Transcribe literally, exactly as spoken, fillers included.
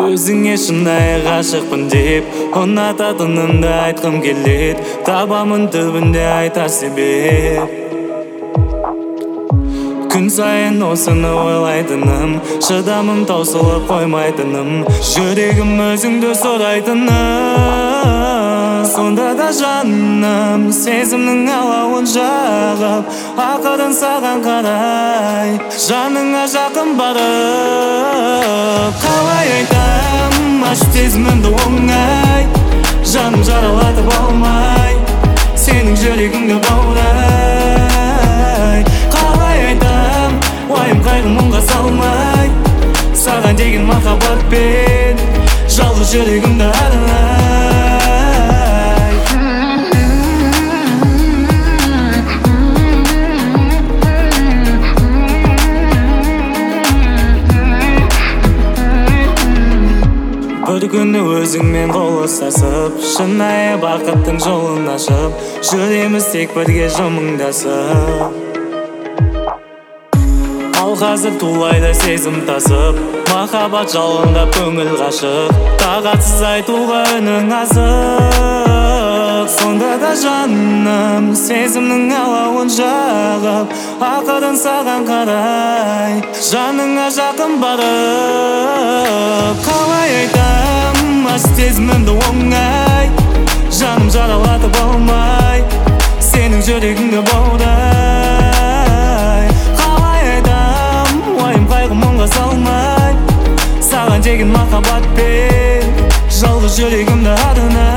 Өзіңе шынайы ғашықпын деп ұнататынымды айтқым келеді. Табамын түбінде айтар себеп. Күн сайын осыны ойлайтыным, шыдамым таусылып қоймайтыным, жүрегім өзіңді сұрайтыным. Сонда да жаным сезімнің алауын жағып, ақырын саған қарай жаныңа жақын барып, қалай айтам ашып сезімімді оңай, жаным жаралатып алмай сенің жүрегіңді баурай. Қалай айтам уайым қайғы мұңға салмай, саған деген махаббатпен жалғыз жүрегімді арнай. Бір күні өзіңмен қол ұстасып, шынайы бақыттың жолын ашып, жүреміз тек бірге жымыңдасып. Ал қазір тулайды сезім тасып, махаббат жалындап көңіл ғашық, тағатсыз айтуға үнің азық. Сонда да жаным сезімнің алауын жағып, ақырын саған қарай жаныңа жақын барып, қалай айтам ашып сезімімді оңай, жаным жаралатып алмай сенің жүрегіңді баурай. Қалай айтам уайым қайғы мұңға салмай, саған деген махаббатпен жалғыз жүрегімді арнай.